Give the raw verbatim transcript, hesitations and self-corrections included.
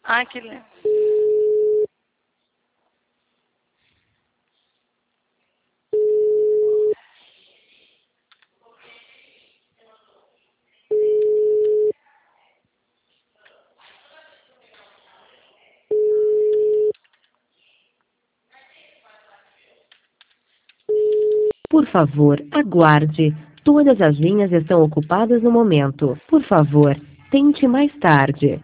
Ai, que lindo. Por favor, aguarde. Todas as linhas estão ocupadas no momento. Por favor, tente mais tarde.